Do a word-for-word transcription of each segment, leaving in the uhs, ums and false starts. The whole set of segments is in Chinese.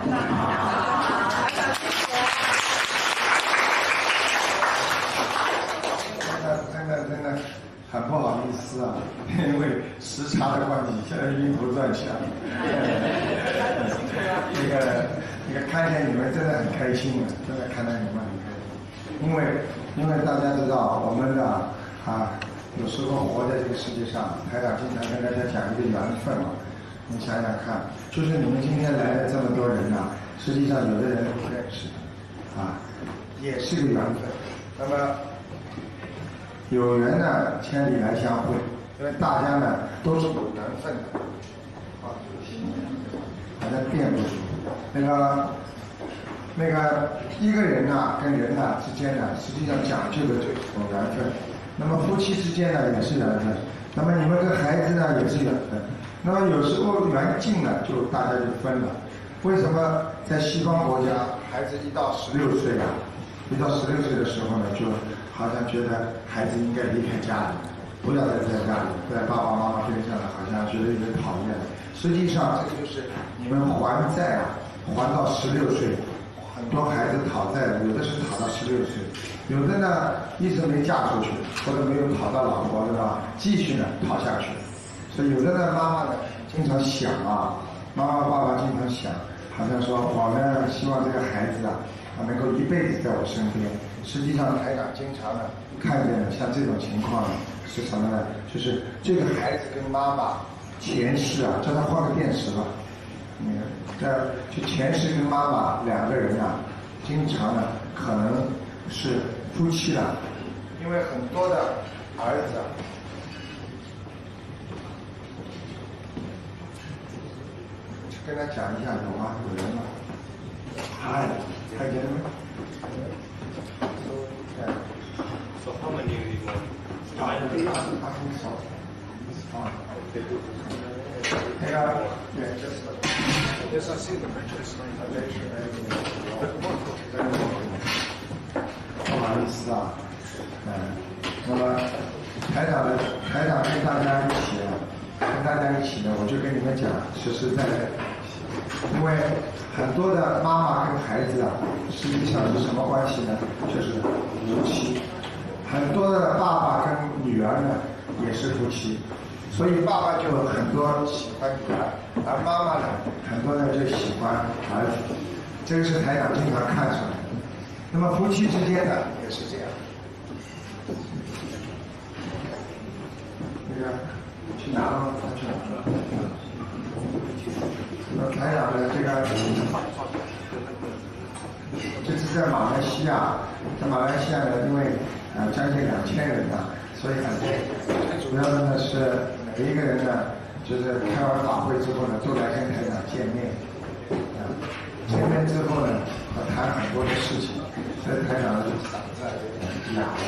真的真的很不好意思啊，因为时差的关系，现在晕头转向。那个那个看见你们真的很开心啊，真的看到你们很开心，因为因为大家知道我们的啊，有时候活在这个世界上，台长经常跟大家讲一个缘分嘛。你想想看，就是你们今天来的这么多人呐、啊，实际上有的人不认识的，啊，也是个缘分。那么有缘呢，千里来相会，因为大家呢都是有缘分的。啊，好像变不出那个那个一个人呐、啊、跟人呐、啊、之间呢，实际上讲究的就是有缘分。那么夫妻之间呢也是缘分，那么你们跟孩子呢也是缘分。那么有时候缘尽了，就大家就分了。为什么在西方国家，孩子一到十六岁啊，一到十六岁的时候呢，就好像觉得孩子应该离开家里，不要再在家里，在爸爸妈妈边上了，好像觉得有点讨厌了。实际上，这个就是你们还债啊，还到十六岁，很多孩子讨债的，有的是讨到十六岁，有的呢一直没嫁出去，或者没有讨到老婆，对吧？继续呢讨下去。所以有的呢，妈妈呢经常想啊，妈妈爸爸经常想，好像说我呢希望这个孩子啊，啊能够一辈子在我身边。实际上台长经常呢看见了像这种情况呢是什么呢？就是这个孩子跟妈妈前世啊，叫他换个电池吧，嗯，这就前世跟妈妈两个人啊，经常呢可能是夫妻了，因为很多的儿子啊。跟他讲一下，有吗？有人吗？嗨，看见了吗？ So how many you want? I think so. Ah. 那个，对，这是。Yes, I see the pictures. 不好意思啊，嗯，那么台长的台长跟大家一起啊，跟大家一起呢，我就跟你们讲实实在在。 因为很多的妈妈跟孩子啊，实际上是什么关系呢？就是夫妻。很多的爸爸跟女儿呢，也是夫妻。所以爸爸就很多喜欢女儿，而妈妈呢，很多呢就喜欢儿子。这个是台长经常看出来的。那么夫妻之间呢，也是这样。那个去拿了吗？他去拿了。 呃，台长的这个，这次在马来西亚，在马来西亚呢，因为呃将近两千人呢，所以很多。最主要的呢是每一个人呢，就是开完法会之后呢，都来跟台长见面，啊、呃，见面之后呢，和谈很多的事情，所以台长呢就嗓子哑了。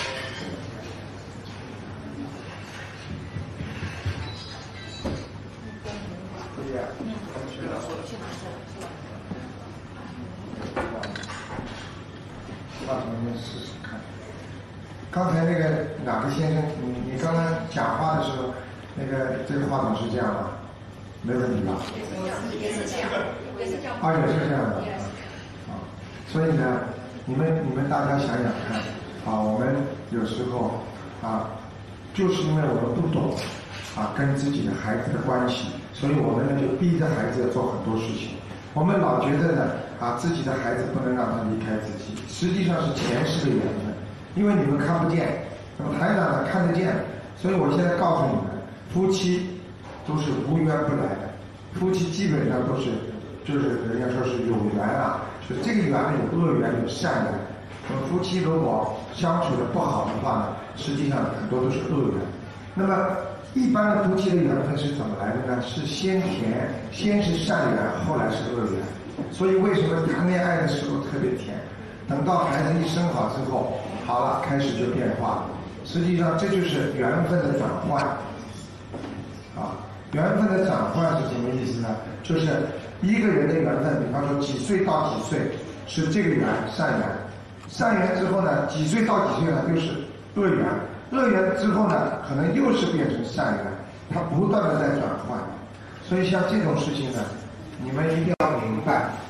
话筒先试试看。刚才那个哪个先生，你你刚刚讲话的时候，那个这个话筒是这样吗？没问题吧？ 也是这样，也是这样。 啊，也是这样的。啊，所以呢，你们你们大家想想看，啊，我们有时候啊，就是因为我们不懂啊，跟自己的孩子的关系，所以我们呢就逼着孩子要做很多事情。 我们老觉得呢，啊，自己的孩子不能让他离开自己，实际上是前世的缘分，因为你们看不见，那么台长呢看得见，所以我现在告诉你们，夫妻都是无缘不来的，夫妻基本上都是，就是人家说是有缘啊，就是这个缘有恶缘有善缘，那么夫妻如果相处的不好的话呢，实际上很多都是恶缘，那么。 一般的夫妻的缘分是怎么来的呢？是先甜，先是善缘，后来是恶缘。所以为什么谈恋爱的时候特别甜，等到孩子一生好之后，好了，开始就变化了。实际上这就是缘分的转换。啊，缘分的转换是什么意思呢？就是一个人的缘分，比方说几岁到几岁是这个缘善缘，善缘之后呢，几岁到几岁呢又是恶缘。 恶缘之后呢，可能又是变成善缘，它不断的在转换，所以像这种事情呢，你们一定要明白，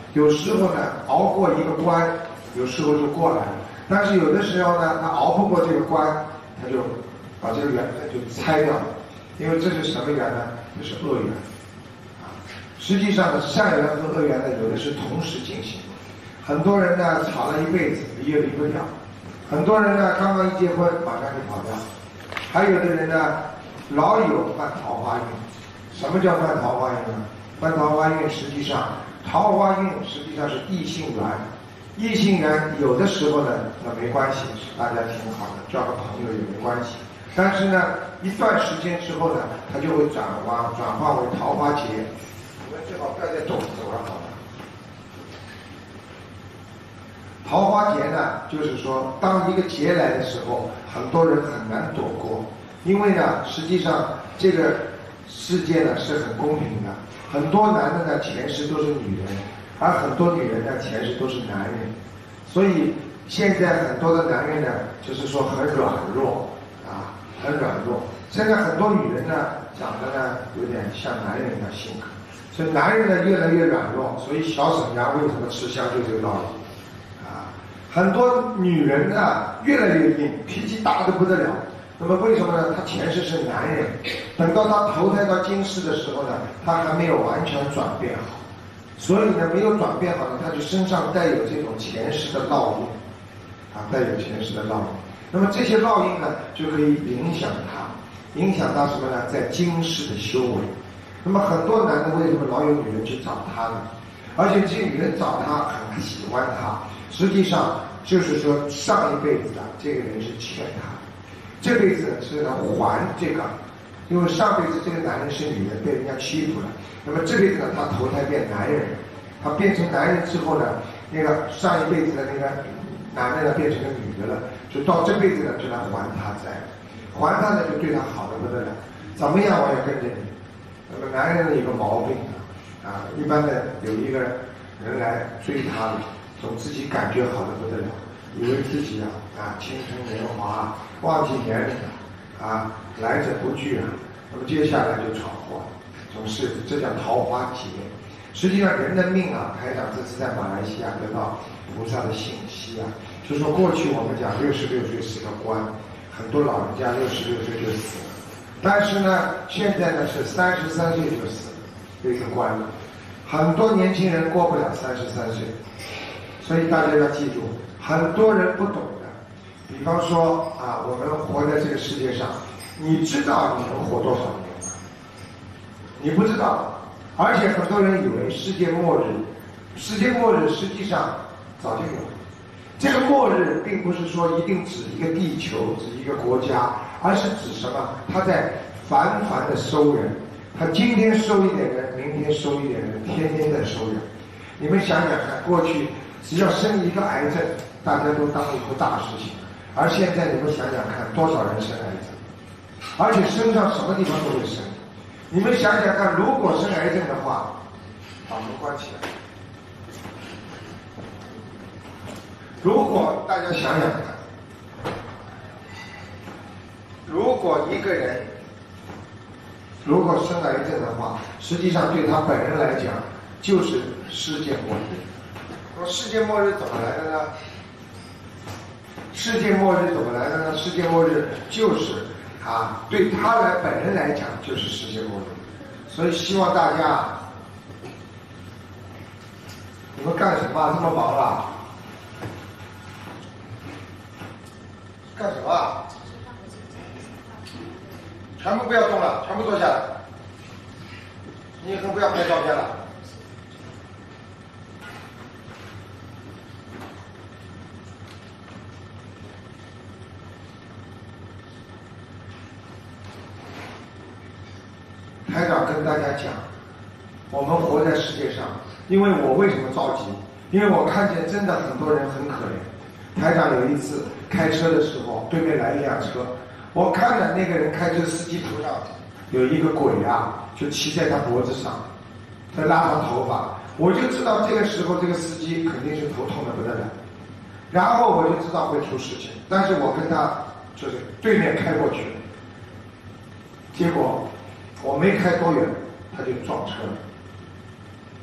有时候呢熬过一个关，有时候就过来了。但是有的时候呢，他熬不过这个关，他就把这个缘分就拆掉了。因为这是什么缘呢？这是恶缘。啊，实际上呢，善缘和恶缘呢，有的是同时进行。很多人呢吵了一辈子，离也离不掉；很多人呢刚刚一结婚，马上就跑掉；还有的人呢，老有犯桃花运。什么叫犯桃花运呢？犯桃花运实际上，桃花运实际上是异性缘。异性缘有的时候呢，那没关系，大家挺好的，交个朋友也没关系。但是呢，一段时间之后呢，它就会转化转化为桃花劫。你们最好不要再走走了，好了。桃花劫呢，就是说，当一个劫来的时候，很多人很难躲过，因为呢，实际上这个世界呢是很公平的，很多男的呢前世都是女人，而很多女人呢前世都是男人，所以现在很多的男人呢，就是说很软弱啊，很软弱。现在很多女人呢，长得呢有点像男人的性格，所以男人呢越来越软弱，所以小沈阳为什么吃香就这个道理。很多女人呢越来越硬，脾气大得不得了。那么为什么呢？她前世是男人，等到她投胎到今世的时候呢，她还没有完全转变好，所以呢没有转变好呢，她就身上带有这种前世的烙印，啊，带有前世的烙印。那么这些烙印呢，就可以影响她，影响到什么呢？在今世的修为。那么很多男的为什么老有女人去找他呢？而且这些女人找他很喜欢他。实际上就是说，上一辈子啊，这个人是欠他，这辈子是来还这个，因为上辈子这个男人是女人被人家欺负了，那么这辈子呢，他投胎变男人，他变成男人之后呢，那个上一辈子的那个男的呢变成个女的了，就到这辈子呢就来还他债，还他呢就对他好的不得了，怎么样我也跟着你。那么男人呢有个毛病啊，啊，一般的有一个人来追他了。总自己感觉好的不得了，以为自己啊啊青春年华，忘记年龄了啊，来者不拒啊，那么接下来就闯祸，总是这叫桃花劫。实际上人的命啊，台长这次在马来西亚得到菩萨的信息啊，就说过去我们讲六十六岁是个官，很多老人家六十六岁就死了，但是呢现在呢是三十三岁就死了，这个官了，很多年轻人过不了三十三岁。所以大家要记住，很多人不懂的，比方说啊，我们活在这个世界上，你知道你能活多少年吗？你不知道，而且很多人以为世界末日，世界末日实际上早就有了。这个末日并不是说一定指一个地球，指一个国家，而是指什么？他在繁繁的收人，他今天收一点人，明天收一点人，天天在收人。你们想想看，过去只要生一个癌症，大家都当一回大事情，而现在你们想想看，多少人生癌症，而且身上什么地方都会生。你们想想看，如果生癌症的话，把门关起来。如果大家想想看，如果一个人如果生癌症的话，实际上对他本人来讲就是世界末日。说世界末日怎么来的呢？世界末日怎么来的呢？世界末日就是啊，对他来本人来讲就是世界末日。所以希望大家，你们干什么这么忙啊？干什么？全部不要动了，全部坐下来。你以后不要拍照片了。台长跟大家讲，我们活在世界上，因为我为什么着急？因为我看见真的很多人很可怜。台长有一次开车的时候，对面来一辆车，我看了那个人开车司机头上有一个鬼啊，就骑在他脖子上，在拉长头发，我就知道这个时候这个司机肯定是头痛的不得了，然后我就知道会出事情，但是我跟他就是对面开过去了，结果我没开多远，他就撞车了。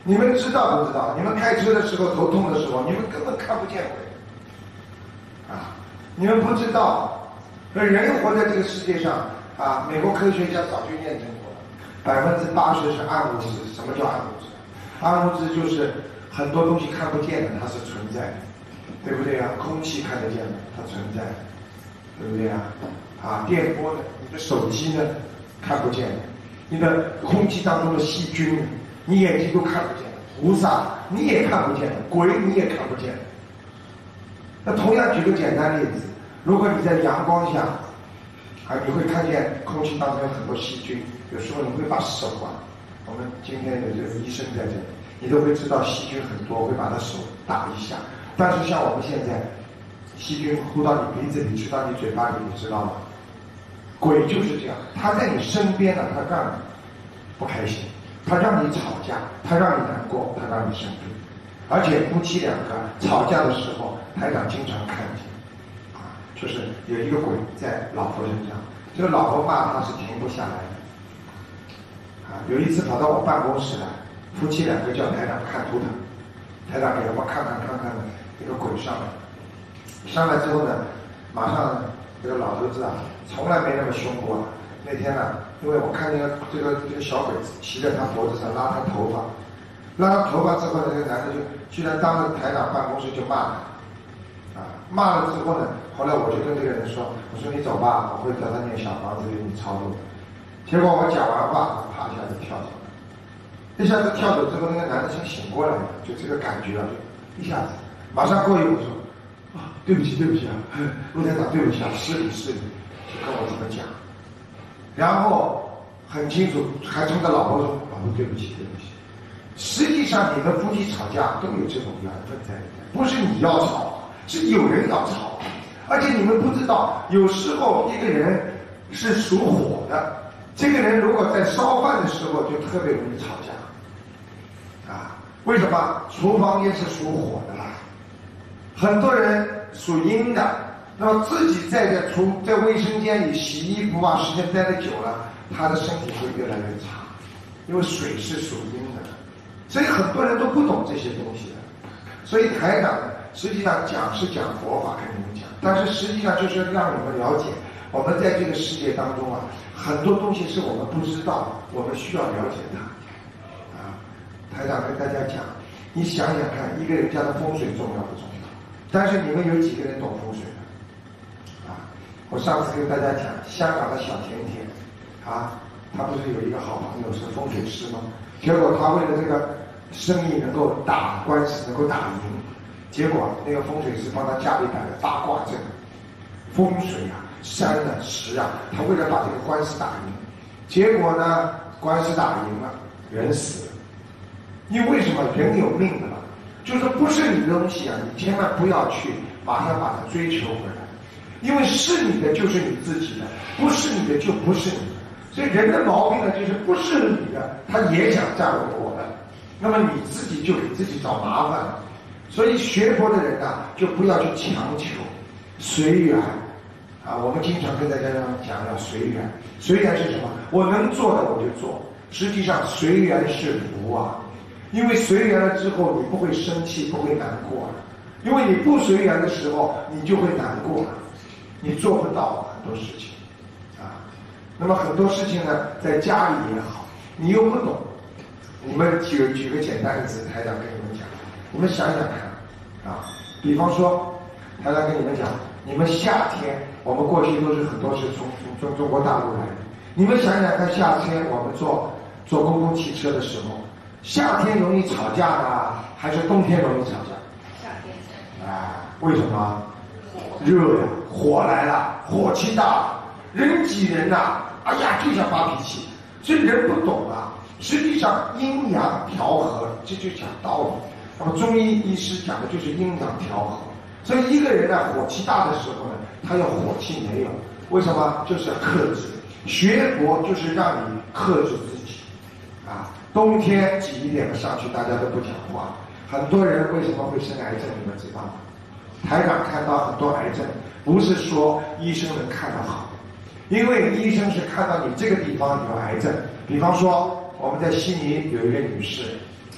你们知道不知道？你们开车的时候头痛的时候，你们根本看不见鬼啊！你们不知道，人活在这个世界上啊，美国科学家早就验证过了，百分之八十是暗物质。什么叫暗物质？暗物质就是很多东西看不见的，它是存在的，对不对啊？空气看得见的，它存在的，对不对啊？啊，电波的，你的手机呢看不见的，你的空气当中的细菌，你眼睛都看不见的，菩萨你也看不见的，鬼你也看不见的。那同样举个简单例子，如果你在阳光下啊，你会看见空气当中有很多细菌，有时候你会把手啊，我们今天的这个医生在这里，你都会知道细菌很多，会把他手打一下。但是像我们现在，细菌呼到你鼻子里，吃到你嘴巴里，你知道吗？鬼就是这样，他在你身边呢，他让你不开心，他让你吵架，他让你难过，他让你生病。而且夫妻两个吵架的时候，台长经常看见，啊，就是有一个鬼在老婆身上，这个老婆骂他是停不下来的。啊，有一次跑到我办公室来，夫妻两个叫台长看图腾，台长给他们看看看看一个鬼上来，上来之后呢，马上这个老头子啊，从来没那么凶过。那天呢，因为我看见这个这个小鬼子骑在他脖子上拉他头发，拉他头发之后呢，这个男的就居然当着台长办公室就骂他，啊，骂了之后呢，后来我就跟这个人说，我说你走吧，我会叫他念小房子给你操作。结果我讲完话，他啪一下就跳走了，一下子跳走之后，那个男的像醒过来了，就这个感觉啊，就一下子，马上过一会儿说，啊，对不起对不起啊，陆台长对不起啊，失礼失礼，就跟我这么讲。然后很清楚，还冲着老婆说：“老婆，对不起，对不起。”实际上，你们夫妻吵架都有这种缘分在里面，不是你要吵，是有人要吵。而且你们不知道，有时候一个人是属火的，这个人如果在烧饭的时候就特别容易吵架。啊，为什么？厨房也是属火的啦。很多人属阴的。那么自己在这厨在卫生间里洗衣服啊，时间待得久了，他的身体会越来越差，因为水是属阴的，所以很多人都不懂这些东西的。所以台长呢，实际上讲是讲佛法跟你们讲，但是实际上就是让你们了解，我们在这个世界当中啊，很多东西是我们不知道的，我们需要了解它。啊，台长跟大家讲，你想想看，一个人家的风水重要不重要？但是你们有几个人懂风水？我上次跟大家讲，香港的小甜甜，啊，他不是有一个好朋友是风水师吗？结果他为了这个生意能够打官司，能够打赢，结果那个风水师帮他家里摆了八卦阵，风水啊、山啊、石啊，他为了把这个官司打赢，结果呢，官司打赢了，人死了。因为为什么人有命的嘛？就是不是你的东西啊，你千万不要去马上把它追求回来。因为是你的就是你自己的，不是你的就不是你的。所以人的毛病呢，就是不是你的，他也想占为我的，那么你自己就给自己找麻烦了。所以学佛的人啊，就不要去强求，随缘啊。我们经常跟大家讲要随缘，随缘是什么？我能做的我就做。实际上随缘是福啊，因为随缘了之后，你不会生气，不会难过了。因为你不随缘的时候，你就会难过了。你做不到很多事情，啊，那么很多事情呢，在家里也好，你又不懂。你们举举个简单的例子，台长跟你们讲，你们想想看，啊，比方说，台长跟你们讲，你们夏天，我们过去都是很多是从从中中国大陆来的，你们想想看，夏天我们坐坐公共汽车的时候，夏天容易吵架呢，还是冬天容易吵架？ 夏天。 啊，为什么？热呀，火来了，火气大了，人挤人呐、啊，哎呀，就想发脾气。所以人不懂啊，实际上阴阳调和，这就讲道理。那么中医医师讲的就是阴阳调和。所以一个人呢，火气大的时候呢，他要火气没有，为什么？就是要克制。学佛就是让你克制自己啊。冬天挤一点上去，大家都不讲话。很多人为什么会生癌症？你们知道吗？台长看到很多癌症，不是说医生能看得好，因为医生是看到你这个地方有癌症。比方说，我们在悉尼有一个女士，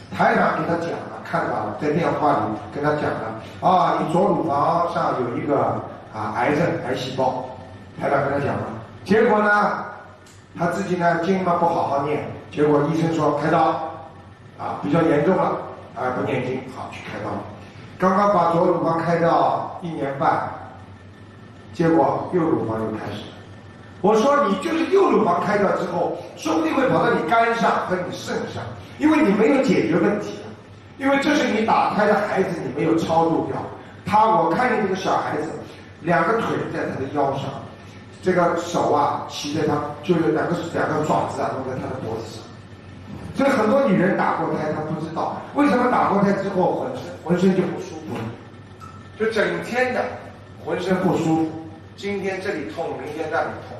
台长给他讲了，看到了，在电话里跟他讲了，啊，你左乳房上有一个啊癌症癌细胞，台长跟他讲了，结果呢，他自己呢经嘛不好好念，结果医生说开刀，啊比较严重了，啊不念经，好去开刀，刚刚把左乳房开刀一年半，结果右乳房又开始了。我说你就是右乳房开掉之后，说不定会跑到你肝上和你肾上，因为你没有解决问题，因为这是你打胎的孩子，你没有超度掉。他，我看见这个小孩子，两个腿在他的腰上，这个手啊骑在他，就是两个两个爪子啊弄在他的脖子上。所以很多女人打过胎，她不知道为什么打过胎之后浑身浑身就不舒服，就整天的浑身不舒服，今天这里痛，明天那里痛。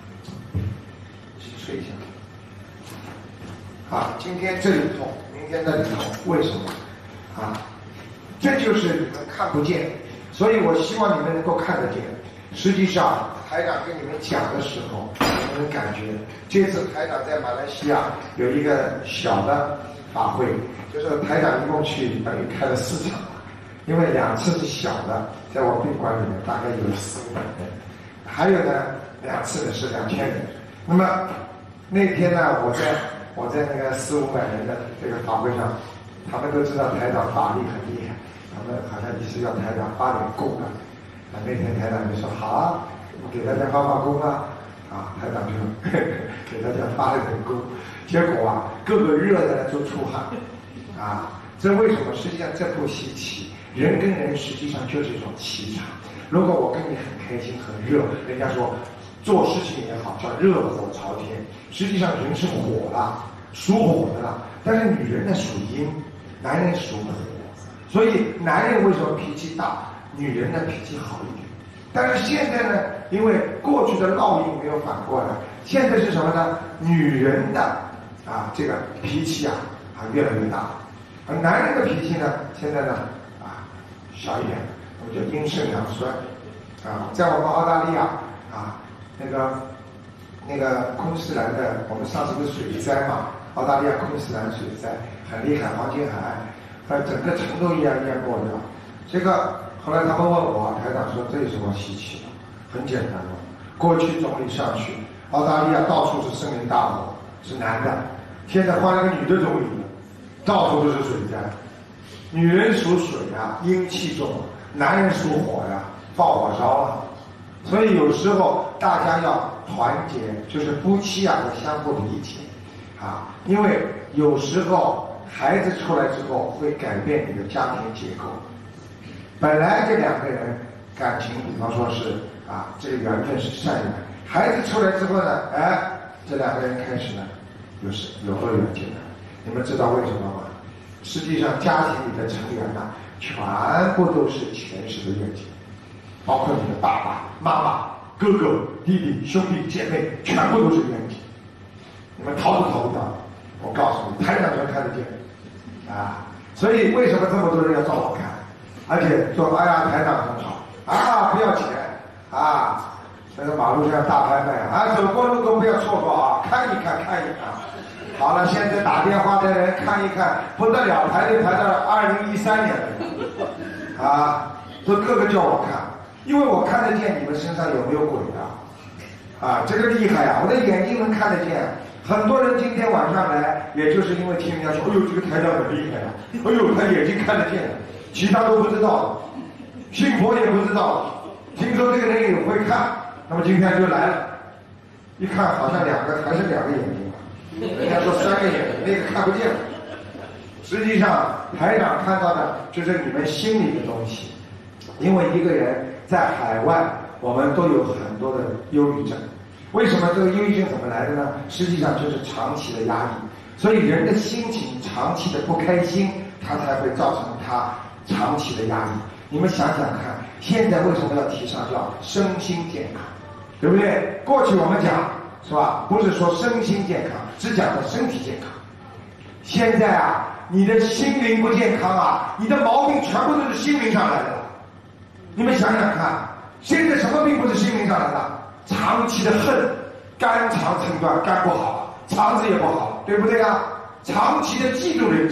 睡一下啊，今天这里痛，明天那里痛，为什么啊？这就是你们看不见，所以我希望你们能够看得见。实际上，台长跟你们讲的时候，你们感觉这次台长在马来西亚有一个小的法会，就是台长一共去等于开了四场，因为两次是小的，在我宾馆里面大概有四五百人，还有呢两次呢是两千人。那么那天呢，我在我在那个四五百人的这个法会上，他们都知道台长法力很厉害，他们好像意思要台长发点功啊。那那天台长就说好啊，我给大家发发功啊，啊，台长就呵呵给大家发了点功，结果啊，个个热的都出汗，啊，这为什么？实际上这不稀奇，人跟人实际上就是一种气场。如果我跟你很开心很热，人家说。做事情也好，叫热火朝天。实际上人是火了，属火的了。但是女人呢属阴，男人属火。所以男人为什么脾气大，女人呢脾气好一点。但是现在呢，因为过去的烙印没有反过来，现在是什么呢？女人的啊这个脾气啊啊越来越大，而男人的脾气呢，现在呢啊小一点，我们叫阴盛阳衰啊。在我们澳大利亚啊。那个那个昆士兰的，我们上次不是水灾嘛？澳大利亚昆士兰水灾很厉害，黄金海岸，呃，整个城都淹淹过掉。这个后来他们问我，台长说这有什么稀奇的？很简单嘛。过去总理上去，澳大利亚到处是森林大火，是男的。现在换了个女的总理，到处都是水灾。女人属水啊，阴气重；男人属火呀、啊，爆火烧了。所以有时候大家要团结，就是夫妻啊要相互理解啊，因为有时候孩子出来之后会改变你的家庭结构。本来这两个人感情，比方说是啊这个缘分是善缘，孩子出来之后呢，哎，这两个人开始呢有是有恶缘进来。你们知道为什么吗？实际上家庭里的成员呢，全部都是前世的冤结。包括你的爸爸妈妈、哥哥、弟弟、兄弟姐妹，全部都是冤结，你们逃都逃不掉。我告诉你，台长全看得见啊！所以为什么这么多人要找我看？而且说哎呀，台长很好啊，不要钱啊，那个马路上大拍卖啊，走过路过不要错过啊，看一看看一看。好了，现在打电话的人看一看不得了，排队排到二零一三年了啊，都个个叫我看。因为我看得见你们身上有没有鬼啊，啊，这个厉害啊！我的眼睛能看得见。很多人今天晚上来，也就是因为听人家说，哎呦，这个台长很厉害啊，哎呦，他眼睛看得见，其他都不知道，信佛也不知道，听说这个人也会看，那么今天就来了，一看好像两个，还是两个眼睛吧，人家说三个眼睛，那个看不见了。实际上，台长看到的就是你们心里的东西，因为一个人。在海外，我们都有很多的忧郁症。为什么这个忧郁症怎么来的呢？实际上就是长期的压抑。所以人的心情长期的不开心，它才会造成他长期的压抑。你们想想看，现在为什么要提倡叫身心健康，对不对？过去我们讲是吧，不是说身心健康，只讲的身体健康。现在啊，你的心灵不健康啊，你的毛病全部都是心灵上来的。你们想想看，现在什么病不是心灵上来的？长期的恨，肝肠寸断，肝不好，肠子也不好，对不对啊？长期的嫉妒人家，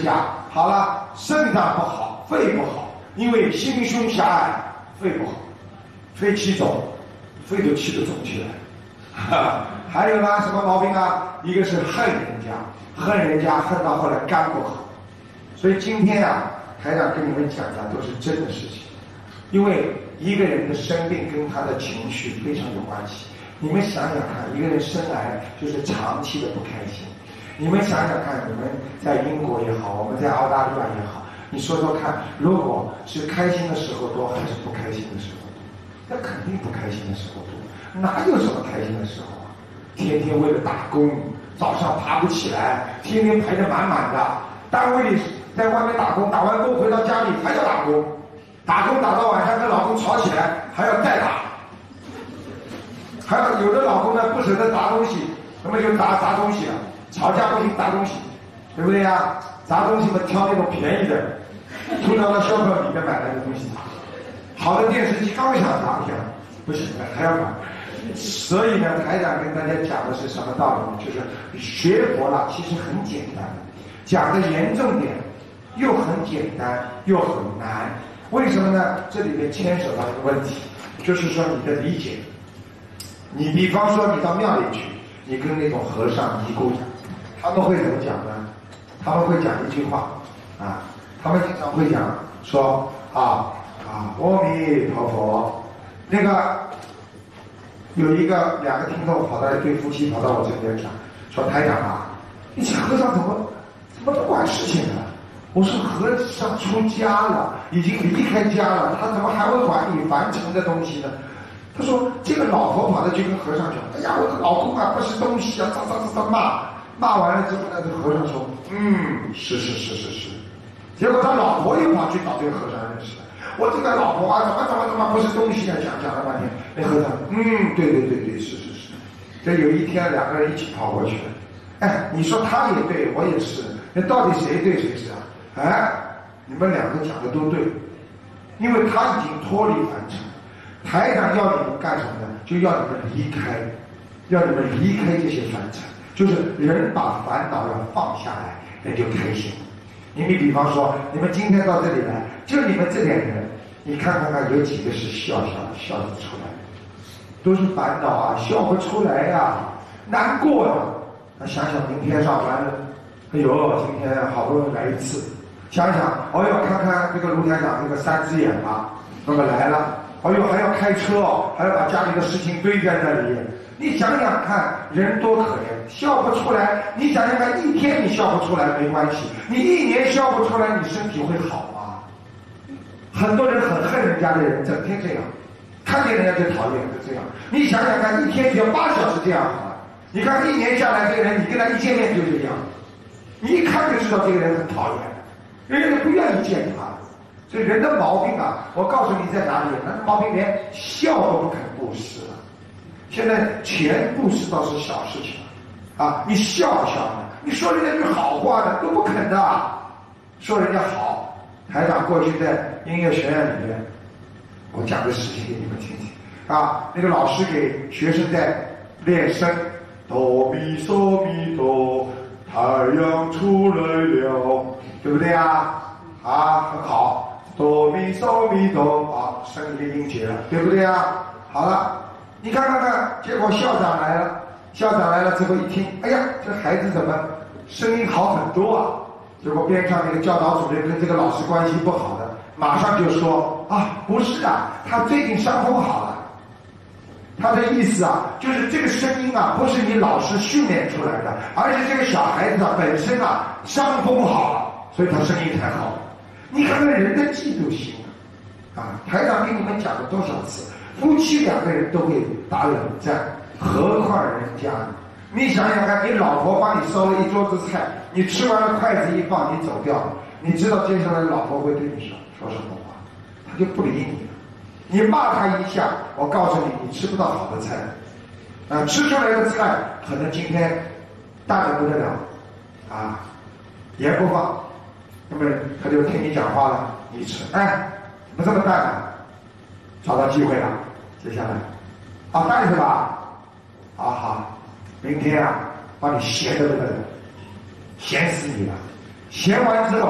好了，肾脏不好，肺不好，因为心胸狭隘，肺不好，肺气肿，肺都气都肿起来。哈，还有呢，什么毛病啊？一个是恨人家，恨人家恨到后来肝不好。所以今天啊，台长跟你们讲的都是真的事情，因为一个人的生病跟他的情绪非常有关系。你们想想看，一个人生癌就是长期的不开心。你们想想看，你们在英国也好，我们在澳大利亚也好，你说说看，如果是开心的时候多还是不开心的时候多？那肯定不开心的时候多，哪有什么开心的时候啊？天天为了打工，早上爬不起来，天天排得满满的，单位里在外面打工，打完工回到家里还要打工，打工打到晚上跟老公吵起来还要再打，还有有的老公呢不舍得砸东西，那么就砸砸东西了，吵架不行砸东西，对不对呀？砸东西嘛挑那种便宜的，吐到了消费里面买来的东西砸，好的电视机刚想砸一下，不行了还要买。所以呢，台长跟大家讲的是什么道理呢？就是学佛了其实很简单，讲的严重点又很简单又很难。为什么呢？这里面牵扯到一个问题，就是说你的理解。你比方说你到庙里去，你跟那种和尚尼姑讲，他们会怎么讲呢？他们会讲一句话啊，他们经常会讲说啊啊阿弥陀佛。那个有一个两个听众跑到一对夫妻跑到我这边讲，说台长啊，你这和尚怎么怎么不管事情呢？我说和尚出家了，已经离开家了，他怎么还会管你凡尘的东西呢？他说这个老婆跑到去跟和尚讲，哎呀，我的老公啊不是东西啊，咋咋咋咋骂，骂完了之后呢，这和尚说，嗯，是是是是是。结果他老婆又跑去找这个和尚认识了，我这个老婆啊，怎么怎么怎么不是东西啊，讲讲了半天，那和尚，嗯，对对对对，是是是。这有一天两个人一起跑过去了，哎，你说他也对，我也是，那到底谁对谁是啊？哎，你们两个讲的都对，因为他已经脱离凡尘。台长要你们干什么呢？就要你们离开，要你们离开这些凡尘，就是人把烦恼要放下来，那就开心。你比方说，你们今天到这里来，就你们这点人，你看看看有几个是笑笑笑得出来的？都是烦恼啊，笑不出来呀、啊，难过呀、啊。那想想明天上班了，哎呦，今天好不容易来一次，想想，哦哟，看看这个卢台长这个三只眼啊，那么来了。哎呦，还要开车哦，还要把家里的事情堆在那里。你想想看，人多可怜，笑不出来。你想想看，一天你笑不出来没关系，你一年笑不出来，你身体会好吗？很多人很恨人家的人，整天这样，看见人家就讨厌，就这样。你想想看，一天只要八小时这样好了，你看一年下来，这个人你跟他一见面就这样，你一看就知道这个人很讨厌，人家不愿意见他。所以人的毛病啊，我告诉你在哪里？那毛病连笑都不肯布施了。现在钱布施倒是小事情啊，你笑不笑呢？你说人家句好话呢，都不肯的。说人家好，台长过去在音乐学院里面，我讲个事情给你们听听啊。那个老师给学生在练声，哆咪嗦咪哆，太阳出来了，对不对啊？啊，很好。哆咪嗦咪哆，好，升一个音节了，对不对啊？好了，你看看看，结果校长来了，校长来了之后一听，哎呀，这孩子怎么声音好很多啊？结果边上那个教导主任跟这个老师关系不好的，马上就说啊，不是啊，他最近伤风好了。他的意思啊，就是这个声音啊，不是你老师训练出来的，而是这个小孩子啊本身啊伤风好了，所以他声音才好。你看看人的嫉妒心啊！台长给你们讲了多少次，夫妻两个人都会打冷战，何况人家呢？你想想看，你老婆帮你烧了一桌子菜，你吃完了筷子一放，你走掉了，你知道接下来老婆会对你说说什么话？她就不理你了。你骂她一下，我告诉你，你吃不到好的菜啊！吃出来的菜可能今天淡得不得了啊，盐不放。那么他就听你讲话了，你吃，哎，怎么这么淡啊？找到机会了，接下来，啊淡是吧？啊好，明天啊，把你咸的不得了，咸死你了。咸完之后啊，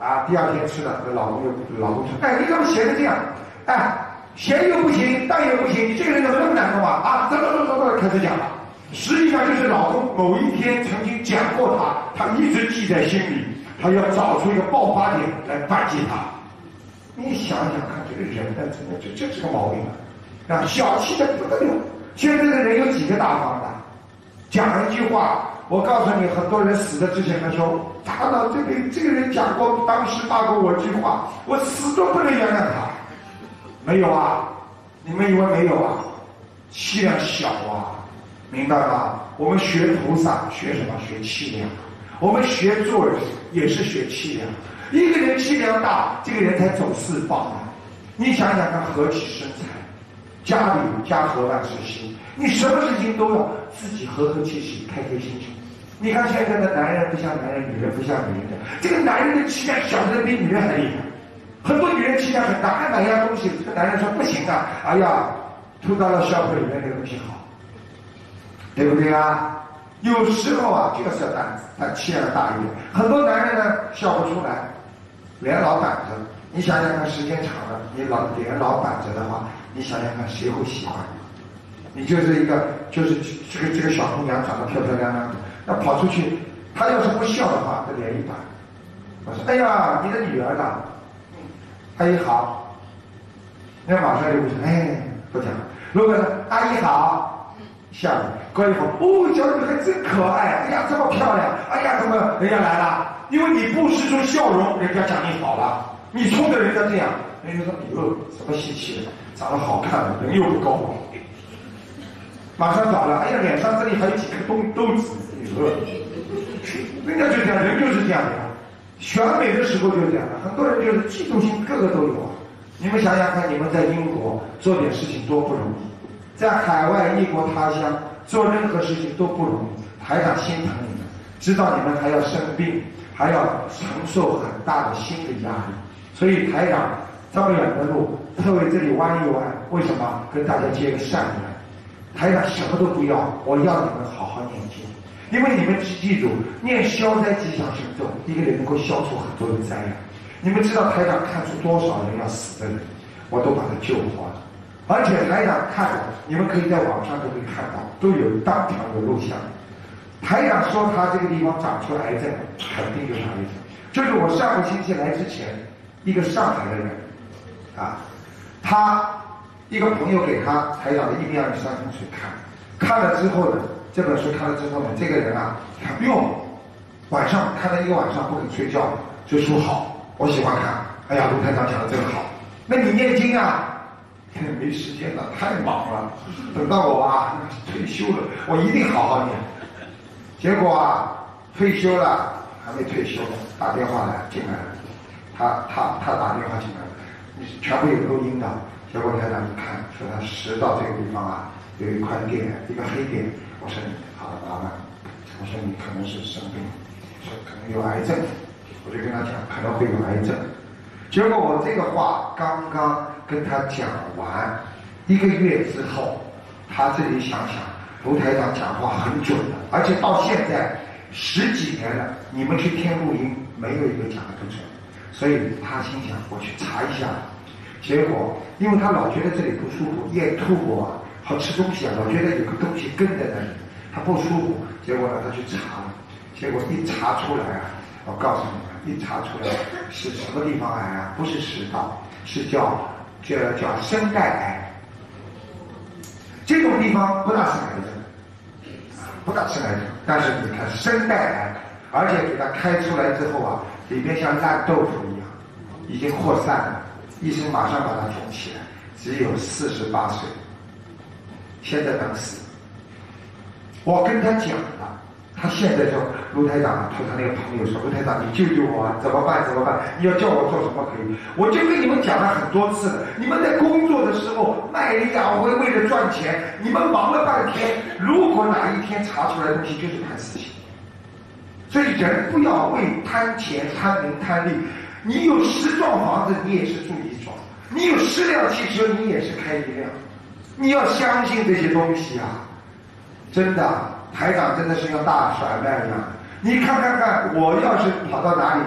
啊，第二天吃了，老公又老公说，哎，你怎么闲成这样？哎，闲又不行，淡又不行，你这个人怎么那么难弄啊？啊，走走走走走，开始讲了。实际上就是老公某一天曾经讲过他，他一直记在心里，他要找出一个爆发点来反击他。你想想看，这个人呢，真的就这是个毛病啊，啊，小气的不得了。现在的人有几个大方的？讲一句话，我告诉你，很多人死的之前还说，大脑这个这个人讲过，当时骂过我一句话，我死都不能原谅他。没有啊？你们以为没有啊？气量小啊，明白吗？我们学菩萨学什么？学气量。我们学做人也是学气量。一个人气量大，这个人才走四方啊！你想想看，和气生财，家里家和万事兴。你什么事情都要自己和和气气、开开心心。你看现在的男人不像男人，女人不像女人的，这个男人的气量小的比女人还厉害。很多女人气量很大，爱买一样东西，这个男人说不行啊，哎呀，吐到了消费里面那个东西好，对不对啊？有时候啊，就是要胆子，但气量大一点。很多男人呢笑不出来，脸老板着。你想想看，时间长了，你老脸老板着的话，你想想看，谁会喜欢你？你就是一个，就是这个这个小姑娘长得漂漂亮亮的，那跑出去，她要是不笑的话，她脸一板。我说，哎呀，你的女儿呢？阿姨好。那马上就会说，哎，不讲了。如果说阿姨好，笑了。过一会儿，哦，小女孩真可爱，哎呀，这么漂亮，哎呀，怎么人家来了？因为你不施出笑容，人家讲你好了。你冲着人家这样，人家说你又什么稀奇的，长得好看的，人又不高，马上找了，哎呀，脸上这里还有几颗痘痘子，人家就这样，人就是这样的，选美的时候就这样的，很多人就是嫉妒心个个都有啊。你们想想看，你们在英国做点事情多不容易，在海外异国他乡做任何事情都不容易，台长心疼你们，知道你们还要生病，还要承受很大的心理压力。所以台长这么远的路，特为这里弯一弯，为什么？跟大家结个善缘。台长什么都不要，我要你们好好念经，因为你们记记住，念消灾吉祥神咒，一个人能够消除很多的灾难。你们知道台长看出多少人要死的人，我都把他救活了。而且台长看了，你们可以在网上都可以看到，都有当场有录像。台长说他这个地方长出癌症，肯定就是癌症。就是我上个星期来之前，一个上海的人，啊，他一个朋友给他台长的《一命二运三风水》看，看了之后呢，这本书看了之后呢，这个人啊，他不用晚上看了一个晚上不肯睡觉，就说好，我喜欢看，哎呀，卢台长讲的真好。那你念经啊？没时间了，太忙了。等到我啊退休了，我一定好好念。结果啊，退休了还没退休呢，打电话来进来了。他他他打电话进来了，全部有录音的。结果台长一看，说他食道这个地方啊有一块点，一个黑点。我说你好了，麻烦。我说你可能是生病，说可能有癌症。我就跟他讲可能会有癌症。结果我这个话刚刚跟他讲完，一个月之后，他自己想想，卢台长讲话很准的，而且到现在十几年了，你们去听录音，没有一个讲的不准。所以他心想，我去查一下。结果，因为他老觉得这里不舒服，咽吐过啊，好吃东西啊，老觉得有个东西跟在那里，他不舒服。结果呢，他去查了，结果一查出来啊，我告诉你们，一查出来是什么地方癌啊？不是食道，是叫叫叫声带癌。这种地方不大是癌症，不大是癌症，但是你看声带癌，而且给它开出来之后啊，里边像烂豆腐一样，已经扩散了。医生马上把它缝起来，只有四十八岁，现在等死。我跟他讲了，他现在说卢台长，托他那个朋友说，卢台长你救救我啊，怎么办怎么办？你要叫我做什么可以？我就跟你们讲了很多次了，你们在工作的时候卖力啊，为为了赚钱，你们忙了半天，如果哪一天查出来的东西，就是看事情。所以人不要为贪钱贪名贪利。你有十幢房子，你也是住一幢；你有十辆汽车，你也是开一辆。你要相信这些东西啊！真的，台长真的是像大甩卖一样。你看看看，我要是跑到哪里去，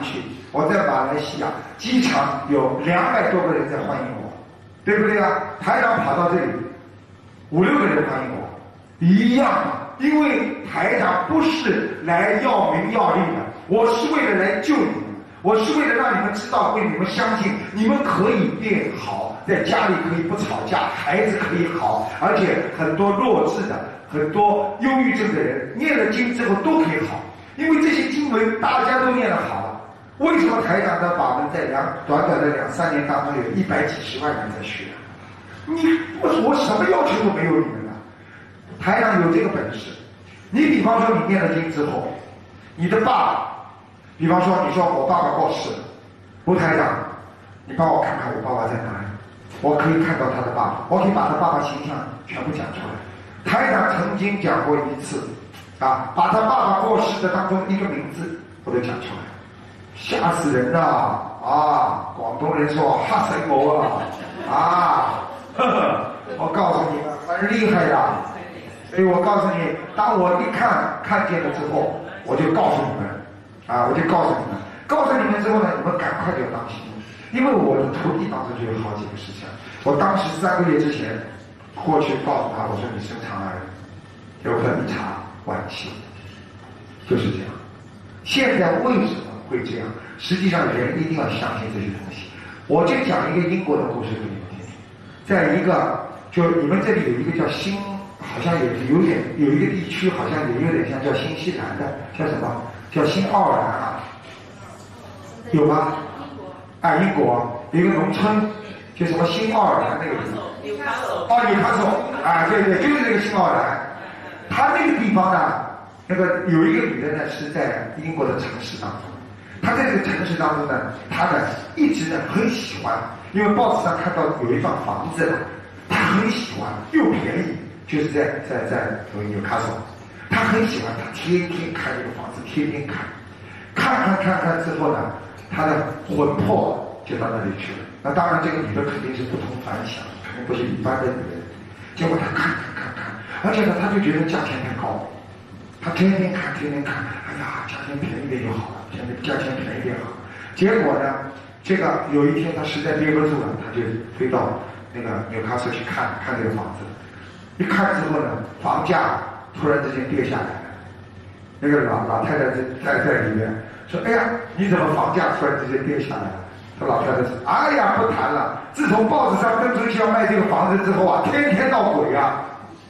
我在马来西亚机场有两百多个人在欢迎我，对不对啊？台长跑到这里，五六个人欢迎我，一样。因为台长不是来要名要利的，我是为了来救你们，我是为了让你们知道，为你们相信，你们可以变好，在家里可以不吵架，孩子可以好，而且很多弱智的、很多忧郁症的人念了经之后都可以好，因为这些经文大家都念得好了。为什么台长的法门在两短短的两三年当中有一百几十万人在学？你我我什么要求都没有你们了，台长有这个本事。你比方说你念了经之后，你的爸爸，比方说你说我爸爸过世了，吴台长，你帮我看看我爸爸在哪里，我可以看到他的爸爸，我可以把他爸爸形象全部讲出来。台长曾经讲过一次，啊，把他爸爸过世的当中一个名字我都讲出来，吓死人了啊！广东人说吓死我啊！啊，呵呵，我告诉你们很厉害的。所以我告诉你，当我一看看见了之后，我就告诉你们，啊，我就告诉你们，告诉你们之后呢，你们赶快就当心，因为我的徒弟当中就有好几个事情。我当时三个月之前过去告诉他，我说你生肠癌，有可能查晚期，就是这样。现在为什么会这样？实际上人一定要相信这些东西。我就讲一个英国的故事给你们听，在一个就你们这里有一个叫新。好像也有点有一个地区，好像也有点像叫新西兰的，叫什么？叫新奥尔兰啊？有吗？啊，英国有一个农村，就什么新奥尔兰那个地方。哦，纽卡索啊，对对，就是那个新奥尔兰。他那个地方呢，那个有一个女的呢是在英国的城市当中，她在这个城市当中呢，她呢一直呢很喜欢，因为报纸上看到有一幢房子，她很喜欢，又便宜。就是在在在纽卡索，他很喜欢，他天天看这个房子，天天看，看看看看之后呢，他的魂魄就到那里去了。那当然，这个女的肯定是不同凡响，肯定不是一般的女人。结果他看看看看，而且呢，他就觉得价钱太高，他天天看，天天看，哎呀，价钱便宜点就好了，价钱价钱便宜点好。结果呢，这个有一天他实在憋不住了，他就飞到那个纽卡索去看看这个房子。一看之后呢，房价突然之间跌下来了。那个老老太太在在里面说：“哎呀，你怎么房价突然之间跌下来了？”这老太太说：“哎呀，不谈了。自从报纸上登出去要卖这个房子之后啊，天天闹鬼啊！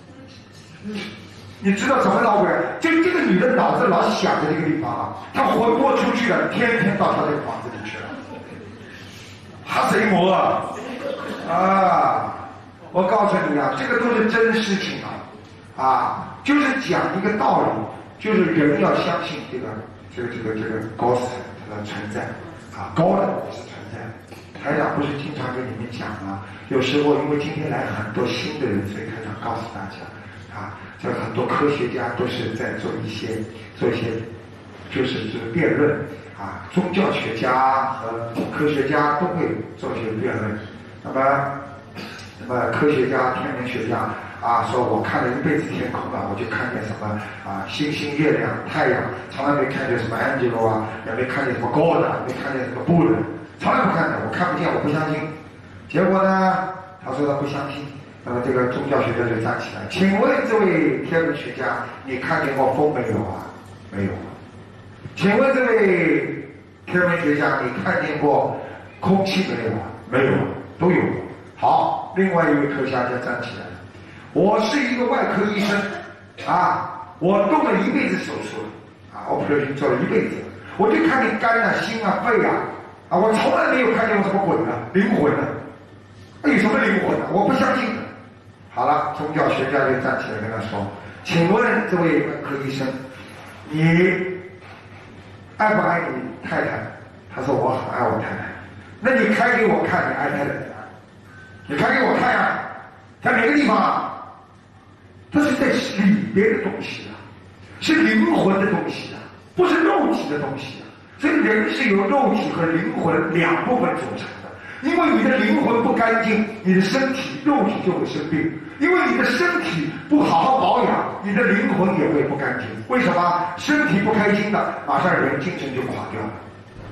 你知道怎么闹鬼？就这个女的脑子老想着这个地方啊，她魂魄出去了，天天到她这个房子里去了。哈谁魔啊！啊！”我告诉你啊，这个都是真事情啊，啊，就是讲一个道理，就是人要相信这个这个这个这个高神它的存在，啊，高的东西存在。台长不是经常跟你们讲吗？有时候因为今天来很多新的人，所以台长告诉大家，啊，这很多科学家都是在做一些做一些，就是就是辩论，啊，宗教学家和科学家都会做一些辩论，那么。那么科学家、天文学家啊，说我看了一辈子天空啊，我就看见什么啊，星星、月亮、太阳，从来没看见什么 angel 啊，也没看见什么 God 啊，没看见什么 Buddha，从来不看的，我看不见，我不相信。结果呢，他说他不相信，那么这个宗教学家就站起来，请问这位天文学家，你看见过风没有啊？没有。请问这位天文学家，你看见过空气没有啊？没有，都有。好，另外一位科学家站起来了。我是一个外科医生，啊，我动了一辈子手术了，啊，我不是做了一辈子，我就看你肝啊、心啊、肺啊，啊，我从来没有看见过什么鬼啊、灵魂啊，有什么灵魂啊？我不相信的。好了，宗教学家就站起来跟他说：“请问这位外科医生，你爱不爱你太太？”他说：“我很爱我太太。”那你开给我看你爱太太。你看给我看呀、啊，在哪个地方啊？这是在里边的东西啊，是灵魂的东西啊，不是肉体的东西啊。所以人是由肉体和灵魂两部分组成的。因为你的灵魂不干净，你的身体、肉体就会生病；因为你的身体不好好保养，你的灵魂也会不干净。为什么？身体不开心的，马上人精神就垮掉了。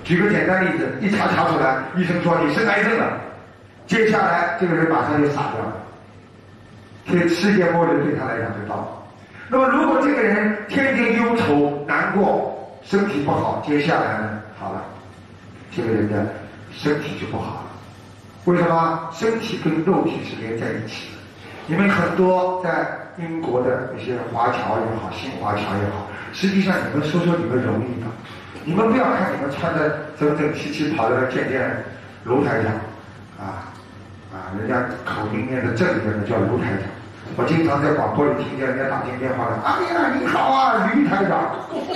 举个简单例子，一查查出来，医生说你生癌症了，接下来这个人马上就傻掉了，这世界末日对他来讲就到了。那么如果这个人天天忧愁难过，身体不好，接下来呢，好了，这个人的身体就不好了。为什么？身体跟肉体是连在一起的。你们很多在英国的那些华侨也好，新华侨也好，实际上你们说说你们容易吗？你们不要看你们穿的整整齐齐跑到那见见卢台长，啊啊，人家口音念的正一点的叫卢台长。我经常在广播里听见人家打进电话来，哎呀，你好啊，吕台长。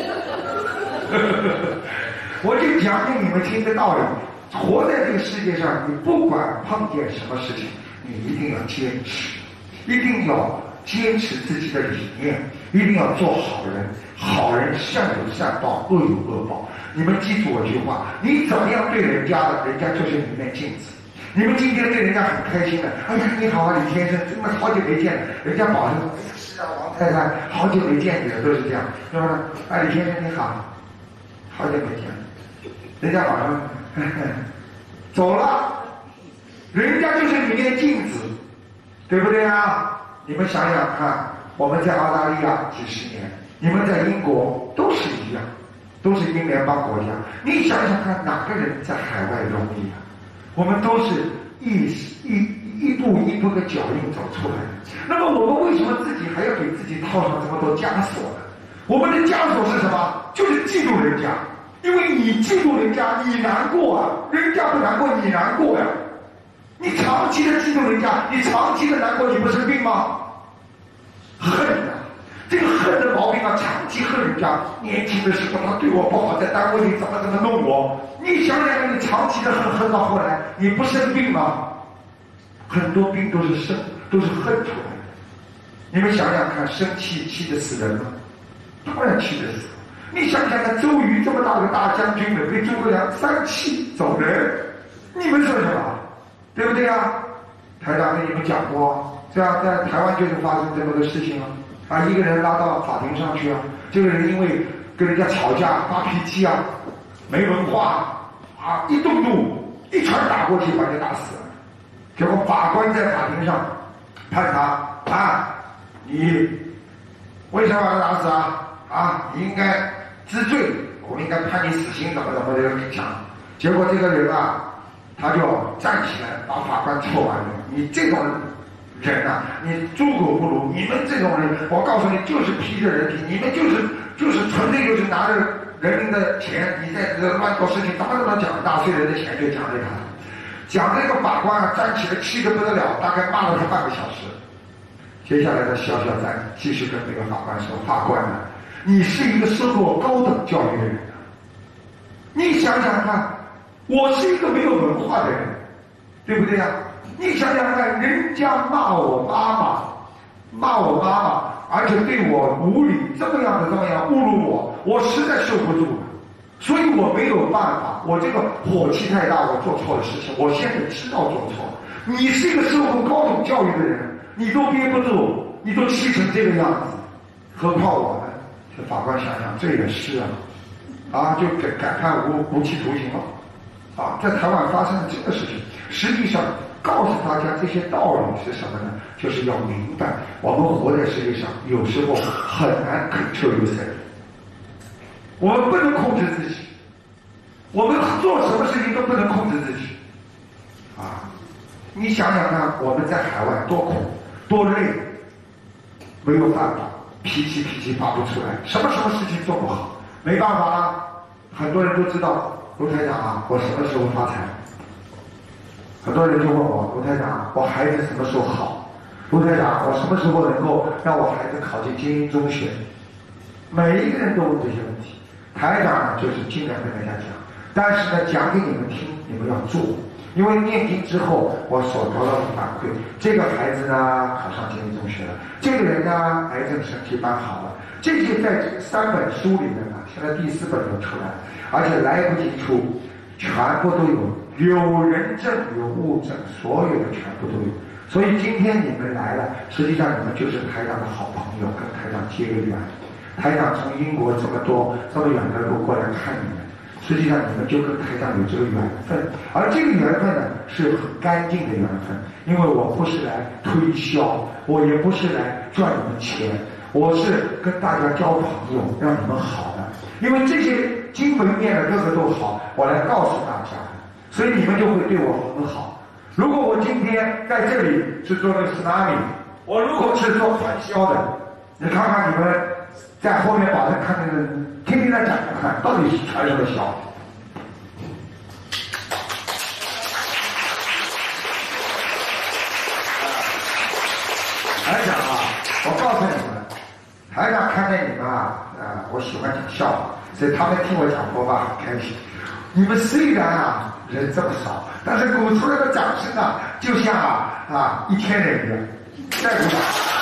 我就讲给你们听个道理，活在这个世界上，你不管碰见什么事情，你一定要坚持，一定要坚持自己的理念，一定要做好人。好人善有善报，恶有恶报。你们记住我一句话，你怎么样对人家的，人家就是一面镜子。你们今天对人家很开心的，哎呀，你好啊，李先生，真的好久没见了。人家保证，是啊，王太太，好久没见你了，都是这样，是吧？哎，李先生你好，好久没见了。人家保证呵呵走了，人家就是一面镜子，对不对啊？你们想想看，我们在澳大利亚几十年，你们在英国都是一样，都是英联邦国家。你想想看，哪个人在海外容易啊？我们都是一一一步一步的脚印走出来的。那么我们为什么自己还要给自己套上这么多枷锁呢？我们的枷锁是什么？就是嫉妒人家。因为你嫉妒人家，你难过啊，人家不难过，你难过呀、啊。你长期的嫉妒人家，你长期的难过，你不生病吗？恨啊，这个恨的毛病啊，长期恨人家，年轻的时候他对我不好，在单位里怎么怎么弄我，你想想，你长期的恨恨到后来，你不生病吗？很多病都是生，都是恨出来的。你们想想看，生气气得死人吗？当然气得死。你想想看，周瑜这么大个大将军了，被诸葛亮三气走人，你们说什么？对不对啊？台长跟你们讲过，这样在台湾就是发生这么个事情啊，啊，一个人拉到法庭上去啊，这个人因为跟人家吵架发脾气啊，没文化啊，一动怒，一拳打过去把人打死了。结果法官在法庭上判他啊，你为什么把他打死啊？啊，你应该知罪，我们应该判你死刑，怎么怎么的讲。结果这个人啊，他就站起来把法官臭完了。你这种人啊，你猪狗不如，你们这种人，我告诉你，就是披着人皮，你们就是就是纯粹就是拿着人民的钱，你在这乱做事情，怎么怎么讲，纳税人的钱就讲给他。讲这个法官啊，站起来气得不得了，大概骂了他半个小时。接下来他笑笑站，继续跟这个法官说：“法官啊，你是一个受过高等教育的人啊，你想想看，我是一个没有文化的人，对不对呀？你想想看，人家骂我妈妈，骂我妈妈，而且对我无理，这么样的这么样侮辱我，我实在受不住了，所以我没有办法，我这个火气太大，我做错了事情，我现在知道做错了。你是一个受过高等教育的人，你都憋不住，你都气成这个样子，何况我呢？”这法官想想，这也是啊，啊，就改改判无无期徒刑了，啊，在台湾发生的这个事情，实际上告诉大家这些道理是什么呢？就是要明白，我们活在世界上，有时候很难 control yourself，我们不能控制自己，我们做什么事情都不能控制自己，啊，你想想看，我们在海外多苦多累，没有办法。脾气脾气发不出来，什么什么事情做不好，没办法啦。很多人都知道，卢台长啊，我什么时候发财？很多人就问我，卢台长，我孩子什么时候好？卢台长，我什么时候能够让我孩子考进精英中学？每一个人都问这些问题，台长呢就是尽量跟大家讲，但是呢讲给你们听，你们要做。因为念经之后，我所得到的反馈，这个孩子呢考上精英中学了，这个人呢癌症神奇办好了，这些在这三本书里面呢，现在第四本都出来了，而且来不及出，全部都有，有人证有物证，所有的全部都有。所以今天你们来了，实际上你们就是台长的好朋友，跟台长结个缘。台长从英国这么多这么远的路过来看你们。 实际上你们就跟台长有这个缘分，而这个缘分呢是很干净的缘分，因为我不是来推销，我也不是来赚你们钱，我是跟大家交朋友，让你们好的。因为这些经文念的个个都好，我来告诉大家，所以你们就会对我很好。如果我今天在这里是做那个 tsunami， 我如果是做传销的，你看看你们在后面把它看那个，天天在讲讲看，到底是传什么销？台长啊，我告诉你们，台长看见你们啊，啊，我喜欢讲笑话，所以他们听我讲佛法很开心。你们虽然啊人这么少，但是鼓出来的掌声啊，就像啊啊一千人一样，再鼓掌。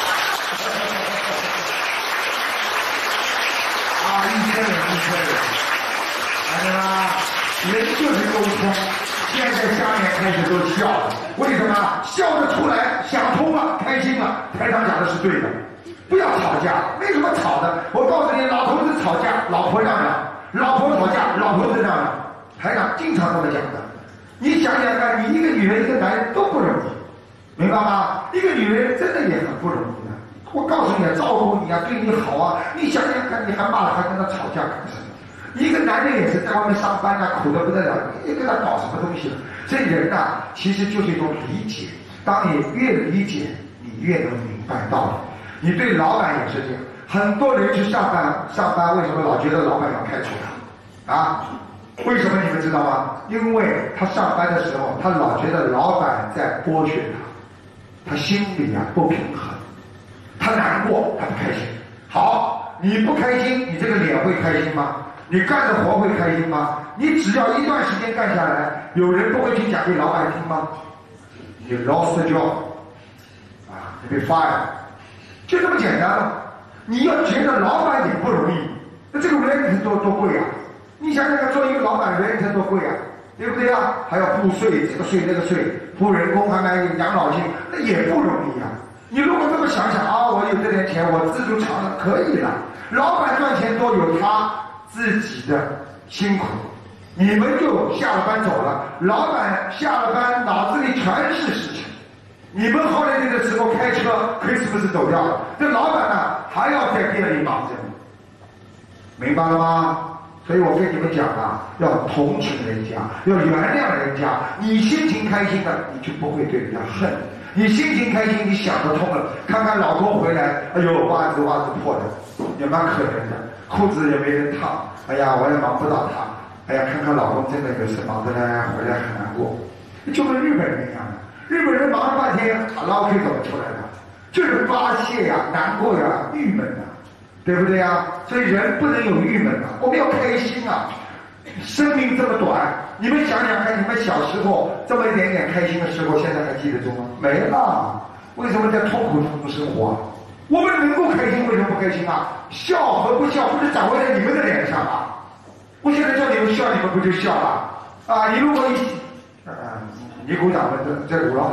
啊，一千人，一千人，看见吗？人就是沟通。现在下面开始都笑了，为什么？笑得出来，想通了，开心了。台长讲的是对的，不要吵架。为什么吵呢？我告诉你，老头子吵架，老婆让让；老婆吵架，老头子让让。台长经常这么讲的。你想想看，你一个女人，一个男人都不容易，明白吗？一个女人真的也很不容易的。我告诉你，照顾你啊，对你好啊，你想想看，你还骂了，还跟他吵架干什么？一个男人也是在外面上班啊，苦得不得了，你跟他搞什么东西？这人呐、啊，其实就是一种理解。当你越理解，你越能明白道理。你对老板也是这样。很多人去上班，上班为什么老觉得老板要开除他？啊？为什么你们知道吗？因为他上班的时候，他老觉得老板在剥削他，他心里啊不平衡，他难过，他不开心。好，你不开心，你这个脸会开心吗？你干的活会开心吗？你只要一段时间干下来，有人不会去讲给老板听吗？你 lost the job， 啊，你被 fire， 就这么简单了。你要觉得老板也不容易，那这个 rent 多多贵啊！你想想看，做一个老板 rent 多贵啊，对不对啊？还要付税，这个税那个税，付人工，还买养老金，那也不容易啊。你如果这么想想啊，我有这点钱，我自助尝了，可以了。老板赚钱多有他自己的辛苦，你们就下了班走了，老板下了班脑子里全是事情。你们后来那个时候开车Christmas走掉了，这老板呢还要在店里忙着，明白了吗？所以我跟你们讲啊，要同情人家，要原谅人家。你心情开心了，你就不会对人家恨。你心情开心，你想得通了，看看老公回来，哎呦，袜子袜子破的，也蛮可怜的，裤子也没人烫，哎呀，我也忙不到他，哎呀，看看老公真的有事忙着呢，回来很难过，就跟日本人一样的，日本人忙了半天，卡拉 OK 怎么出来的？就是发泄呀、难过呀、郁闷啊，对不对呀？所以人不能有郁闷啊，我们要开心啊！生命这么短，你们想想看，你们小时候这么一点点开心的时候，现在还记得住吗？没了。为什么在痛苦中生活啊？我们能够开心，为什么不开心啊？笑和不笑不是长在你们的脸上啊！我现在叫你们笑，你们不就笑了？啊，你如果一，啊，你鼓掌了，这这鼓了。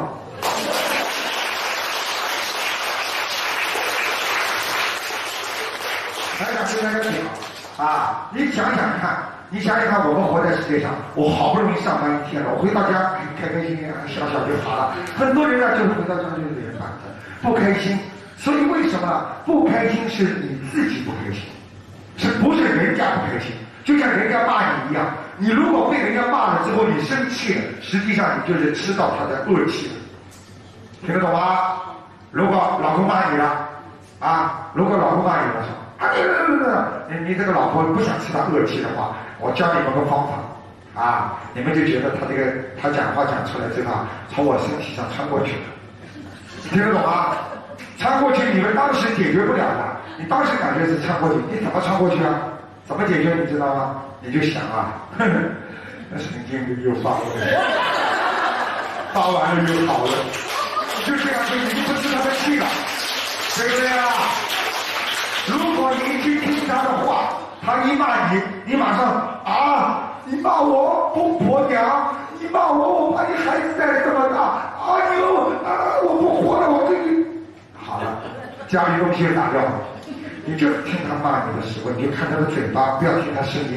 来讲跟大家讲啊，你想想看，你想想看，我们活在世界上，我好不容易上班一天了，我回到家开开心心笑笑就好了。很多人呢，就是回到家就是脸板着，不开心。所以为什么不开心是你自己不开心，是不是人家不开心？就像人家骂你一样，你如果被人家骂了之后你生气了，实际上你就是吃到他的恶气了。听得懂吗？如果老公骂你了，啊，如果老公骂你了，说啊你你你这个老婆不想吃他恶气的话，我教你们个方法，啊，你们就觉得他这个他讲话讲出来之后，从我身体上穿过去了，听得懂吗？穿过去你们当时解决不了的，你当时感觉是穿过去，你怎么穿过去啊？怎么解决你知道吗？你就想啊，呵呵，那神经病又发了，发完了又好了，就这样就已经不吃他的气了，对不对啊？如果你去听他的话，他一骂你，你马上啊，你骂我疯婆娘，你骂我，我把你孩子带得这么大，哎呦啊，我不活了，我跟你好了，家里东西又打掉了。你就听他骂你的时候，你就看他的嘴巴，不要听他声音，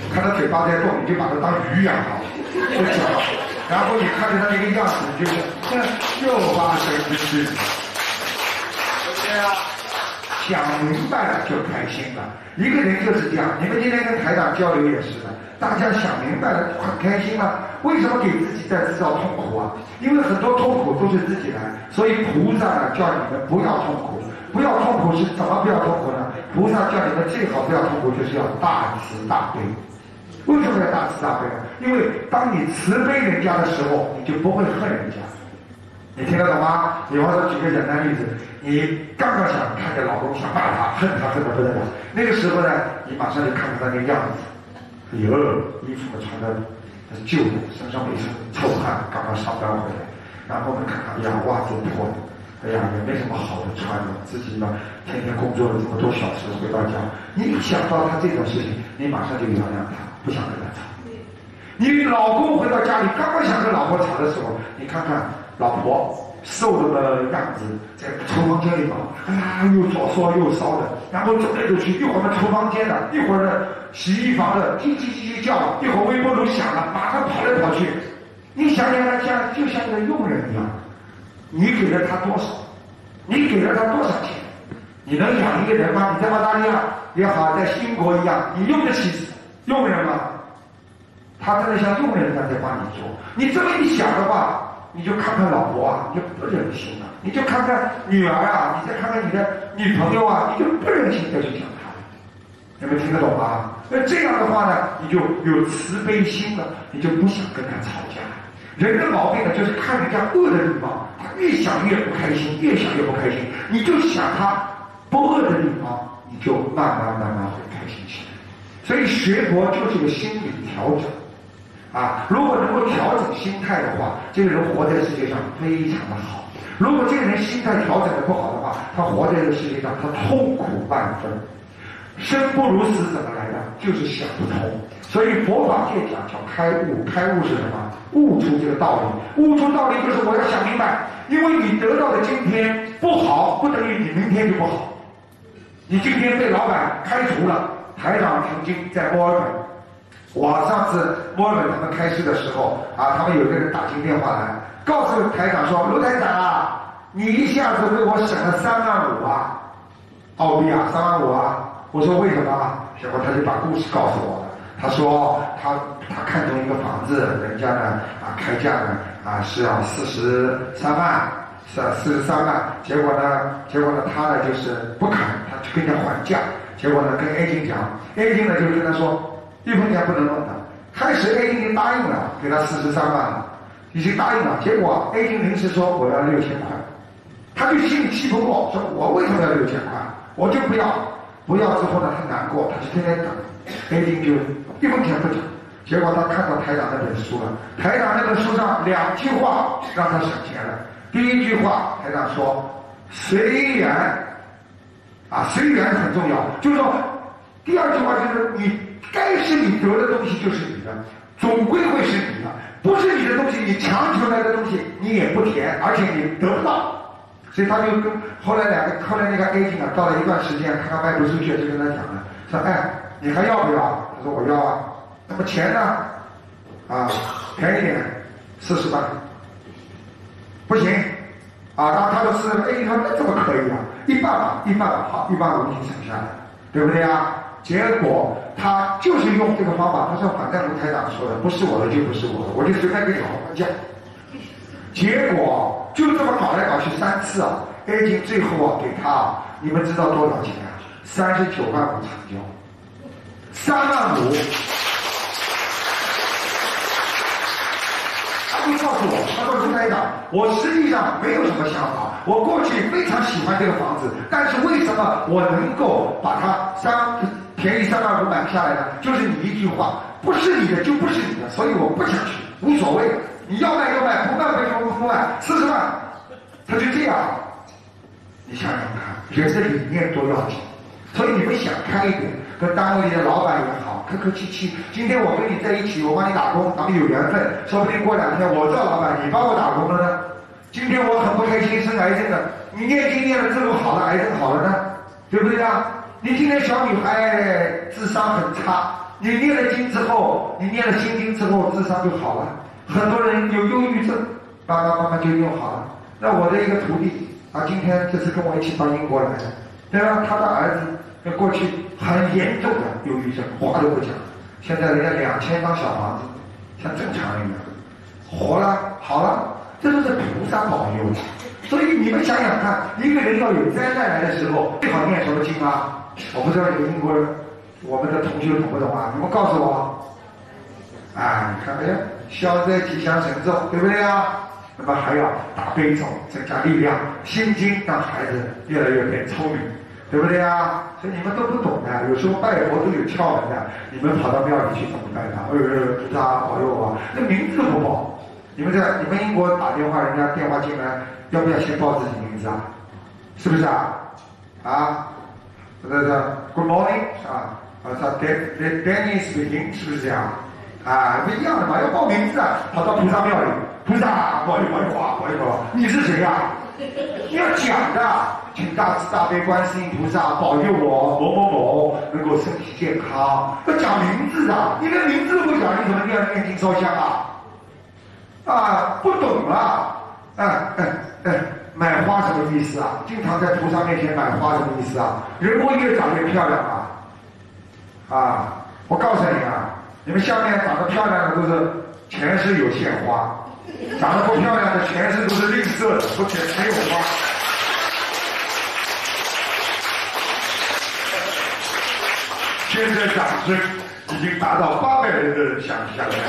看他嘴巴在动，你就把他当鱼养好，就讲。然后你看着他那个样子，你就是又发神经质。对啊，想明白了就开心了。一个人就是这样，你们今天跟台长交流也是的，大家想明白了就很开心了。为什么给自己在制造痛苦啊？因为很多痛苦都是自己来，所以菩萨呢叫你们不要痛苦。不要痛苦是怎么不要痛苦呢？菩萨叫你们最好不要痛苦，就是要大慈大悲。为什么要大慈大悲呢？因为当你慈悲人家的时候，你就不会恨人家。你听得懂吗？比方说举个简单例子，你刚刚想看见老公想骂他，恨他恨得不得了，那个时候呢，你马上就看他那个样子，哎呦，衣服穿的旧的，身上没什么臭汗，刚刚上班回来，然后呢看看，哎呀袜子破的。哎呀，也没什么好的穿的，自己呢天天工作了这么多小时，回到家，你想到他这种事情，你马上就原谅他，不想跟他吵。你老公回到家里，刚刚想跟老婆吵的时候，你看看老婆瘦的个样子，在厨房间里搞，哎呀，又左烧又烧的，然后走来走去，一会儿呢厨房间的，一会儿呢洗衣房的，叽叽叽叽叫，一会儿微波炉响了，马上跑来跑去。你想想他像就像个佣人一样。你给了他多少？你给了他多少钱？你能养一个人吗？你在澳大利亚也好，在新国一样，你用得起佣人吗？他真的像佣人一样在帮你做。你这么一想的话，你就看看老婆啊，你就不忍心了；你就看看女儿啊，你再看看你的女朋友啊，你就不忍心再去讲她。你们听得懂吗？那这样的话呢，你就有慈悲心了，你就不想跟他吵架。人的毛病呢，就是看人家恶的地方，他越想越不开心，越想越不开心。你就想他不恶的地方，你就慢慢慢慢会开心起来。所以学佛就是个心理调整啊！如果能够调整心态的话，这个人活在世界上非常的好。如果这个人心态调整的不好的话，他活在这个世界上，他痛苦万分。生不如死怎么来的？就是想不通。所以佛法界讲叫开悟，开悟是什么？悟出这个道理，悟出道理就是我要想明白，因为你得到的今天不好，不等于你明天就不好。你今天被老板开除了，台长曾经在墨尔本，我上次墨尔本他们开市的时候啊，他们有个人打进电话来，告诉台长说：“卢台长啊，你一下子为我省了三万五啊，澳币啊，三万五啊。”我说为什么啊？结果他就把故事告诉我了。他说他他看中一个房子，人家呢啊开价呢啊是要四十三万，是四十三万。结果呢，结果呢他呢就是不肯，他去跟人家还价。结果呢跟 A 经讲 ，A 经呢就跟他说一分钱不能弄的。开始 A 经答应了，给他四十三万了，已经答应了。结果 A 经临时说我要六千块，他就心里气不过，说我为什么要六千块？我就不要。不要之后呢，他难过，他就天天等 ，A 经就一分钱不讲。结果他看到台长那本书了，台长那本书上两句话让他省钱了。第一句话，台长说随缘，啊，随缘很重要，就是说，第二句话就是你该是你得的东西就是你的，总归会是你的，不是你的东西，你强求来的东西你也不甜，而且你得不到。所以他就跟后来两个后来那个 A 经啊，到了一段时间，看他卖不出去，就跟他讲了，说哎，你还要不要？他说我要啊。那么钱呢？啊，便宜点，四十万。不行，啊，他他说是 A 经说那怎么可以啊？一半吧，一半吧，好，一半我已经省下来，对不对啊？结果他就是用这个方法，他说反正卢台长说的，不是我的就不是我的，我就随便跟你好好讲。结果就这么搞来搞去三次啊 ，A 经最后啊给他啊，你们知道多少钱啊？三十九万五成交，三万五。他就告诉我，他说卢台长，我实际上没有什么想法，我过去非常喜欢这个房子，但是为什么我能够把它三便宜三万五买下来呢？就是你一句话，不是你的就不是你的，所以我不想去，无所谓。你要卖就卖，不卖为什么不卖？四十万，他就这样。你想想看，人的理念多要紧。所以你们想开一点，跟单位里的老板也好，客客气气。今天我跟你在一起，我帮你打工，咱们有缘分，说不定过两天我做老板，你帮我打工了呢。今天我很不开心，生癌症了，你念经念了这么好了，癌症好了呢，对不对啊？你今天小女孩智商很差， 你念了经之后，你念了心经之后，智商就好了。很多人有忧郁症，慢慢慢慢就用好了。那我的一个徒弟啊，今天这次跟我一起到英国来的，对吧？他的儿子过去很严重的忧郁症，话都不讲，现在人家两千张小房子，像正常人一样，活了好了，这都是菩萨保佑的。所以你们想想看，一个人要有灾难来的时候，最好念什么经啊？我不知道你们英国人，我们的同学懂不懂啊？你们告诉我。啊，你看，哎呀，消灾吉祥神咒，对不对啊？那么还要大悲咒，增加力量，心经让孩子越来越变聪明，对不对啊？所以你们都不懂的，有时候拜佛都有窍门的，你们跑到庙里去怎么拜他？呃，菩萨保佑啊，那名字都不报。你们在你们英国打电话，人家电话进来，要不要先报自己名字啊？是不是啊？啊，这个 Good morning 啊，啊，他 Danny speaking， 是不是这样？啊，不一样的嘛，要报名字啊，跑到菩萨庙里，菩萨保佑保佑啊，保佑保佑，你是谁呀、啊？你要讲的，请大慈大悲观世音菩萨保佑我某某某能够身体健康，要讲名字的，你连名字都不讲，你怎么念念经烧香啊？啊，不懂啊，哎哎哎，买花什么意思啊？经常在菩萨面前买花什么意思啊？人会越长越漂亮啊！啊，我告诉你啊。你们下面长得漂亮的都是前世有献花，长得不漂亮的前世都是吝啬的，不且没有花。现在掌声已经达到八百人的想象了。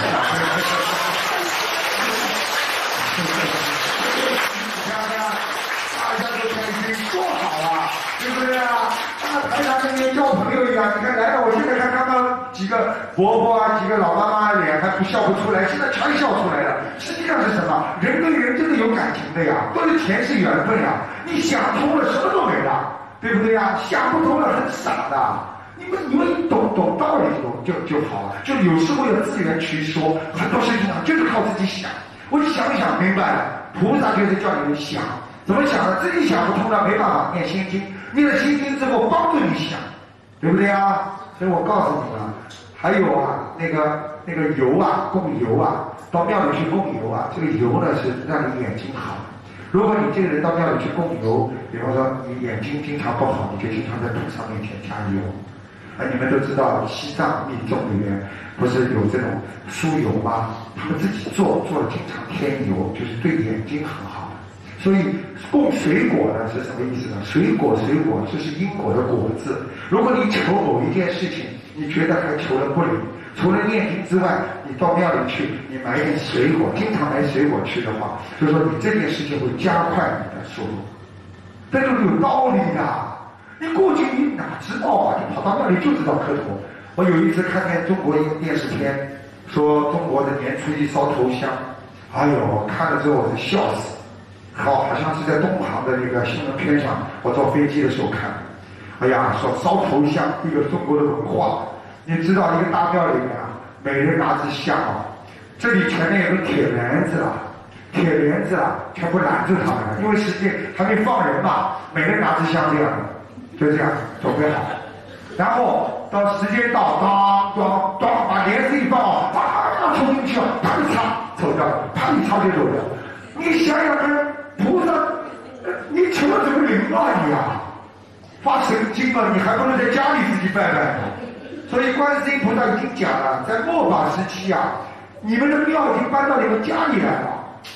你看看，大家都开心，多好啊，对不对啊？台上跟人交朋友一样，你看来了，我现在看刚刚几个伯伯啊，几个老妈妈脸还不笑不出来，现在全笑出来了。实际上是什么？人跟人真的有感情的呀，都是前世缘分呀。你想通了，什么都没了，对不对呀？想不通了，很傻的。你们你们懂懂道理就就好了，就有时候要自圆其说，很多事情啊就是靠自己想。我想想明白了，菩萨就是叫你们想，怎么想呢？自己想不通了，没办法念心经。念了心经之后帮助你想，对不对啊？所以我告诉你们，还有啊，那个那个油啊，供油啊，到庙里去供油啊，这个油呢是让你眼睛好。如果你这个人到庙里去供油，比方说你眼睛经常不好，你就经常在菩萨面前加油。啊，你们都知道西藏密宗里面不是有这种酥油吗？他们自己做做了经常添油，就是对眼睛很好。所以供水果呢是什么意思呢？水果水果就是因果的果子。如果你求某一件事情，你觉得还求了不灵，除了念经之外，你到庙里去，你买点水果，经常买水果吃的话，就是说你这件事情会加快你的速度。这就是有道理的。你过去你哪知道啊？你跑到庙里就知道磕头。我有一次看见中国一个电视片，说中国的年初一烧头香，哎呦，看了之后我是笑死。好，好像是在东航的那个新闻片上，我坐飞机的时候看。哎呀，说烧头香，一个中国的文化。你知道一个大庙里面啊，每人拿支香啊，这里前面有个铁帘子啊，铁帘子啊，全部拦住他们了，因为时间还没放人嘛，每人拿支香这样的，就这样准备好。然后到时间到，当当当，把帘子一放啊，啪冲进去了，啪一擦走掉了，啪一擦就走掉了。你想想看。菩萨，你求了怎么灵啊你啊？发神经了，你还不能在家里自己拜拜呢。所以观世音菩萨已经讲了，在末法时期啊，你们的庙已经搬到你们家里来了。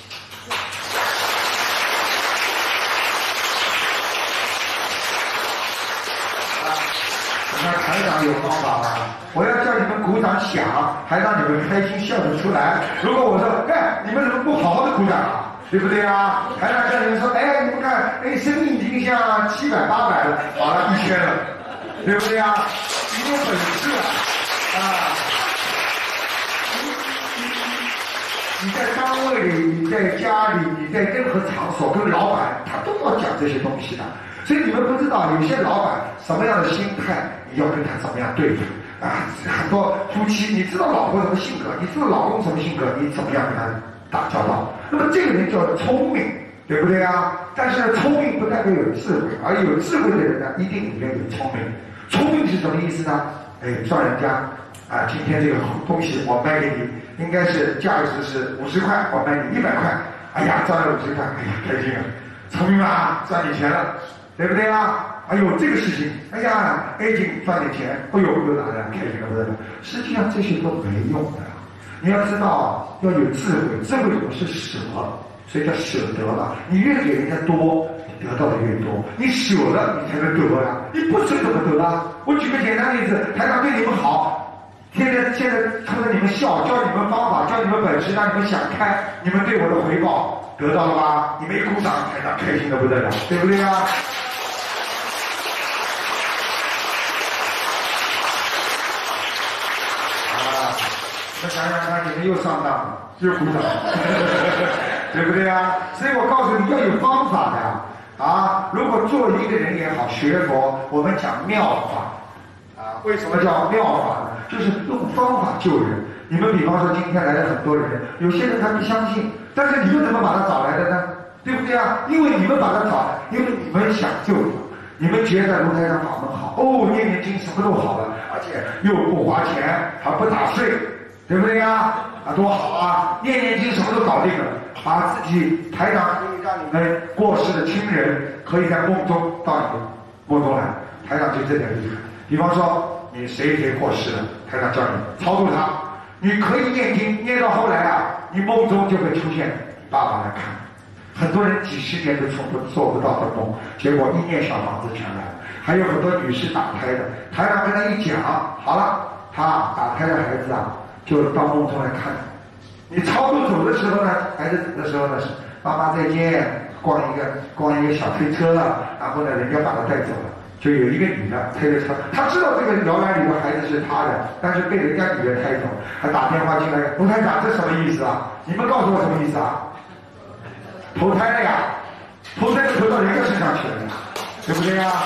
啊，那台长有方法了，我要叫你们鼓掌响，还让你们开心笑得出来。如果我说，哎，你们怎么不好好的鼓掌啊？对不对啊？台长叫你们说，哎，你们看，哎，生意已经像七百八百了，好了，一千了，对不对啊？你有本事啊！啊！你在单位里，你在家里，你在任何场所跟老板，他都要讲这些东西的。所以你们不知道，有些老板什么样的心态，你要跟他怎么样对付啊？很多夫妻，你知道老婆什么性格，你知道老公什么性格，你怎么样跟他打交道？那么这个人叫聪明，对不对啊？但是呢，聪明不代表有智慧，而有智慧的人呢，一定里面有聪明。聪明是什么意思呢？哎，叫人家啊，今天这个东西我卖给你，应该是价值是五十块，我卖你一百块，哎呀，赚了五十块，哎呀，开心了，聪明吧，赚点钱了，对不对啊？哎呦，这个事情，哎呀 ，A 金赚点钱，哎呦，又拿来开心了，不得了。实际上这些都没用的，你要知道要有智慧，智慧什么是舍，所以叫舍得了。你越给人家多，你得到的越多，你舍了你才能得呀，你不舍怎么得啊？我举个简单例子，台长对你们好，天天现在冲着你们笑，教你们方法，教你们本事，让你们想开，你们对我的回报得到了吧？你们一鼓掌，台长开心的不得了，对不对啊？想想看，你们又上当了，又鼓掌，对不对啊？所以我告诉你要有方法的啊！如果做一个人也好，学佛，我们讲妙法啊。为什么叫妙法呢？就是用方法救人。你们比方说今天来了很多人，有些人他不相信，但是你们怎么把他找来的呢？对不对啊？因为你们把他找来，因为你们想救他。你们觉得卢台长法门好，哦，念念经什么都好了，而且又不花钱，还不打税。对不对呀？啊，多好啊！念念经什么都搞定了，把自己台长可以让你们过世的亲人可以在梦中到你们梦中来，台长就这点厉害。比方说你谁谁过世了，台长叫你超度他，你可以念经念到后来啊，你梦中就会出现爸爸来看。很多人几十年都做不做不到的梦，结果一念小房子全来了。还有很多女士打胎的，台长跟他一讲，好了，他打胎的孩子啊。就到梦中来看，你超度走的时候呢，孩子走的时候呢是妈妈再见，逛一个逛一个小推车，然后呢人家把他带走了，就有一个女的推着车，她知道这个摇篮里的孩子是她的，但是被人家女的带走，还打电话进来，卢台长这什么意思啊？你们告诉我什么意思啊？投胎了呀，投胎就投到人家身上去了呀，对不对呀？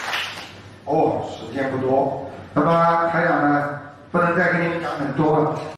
哦，时间不多，那么台长呢，不能再跟你们讲很多了。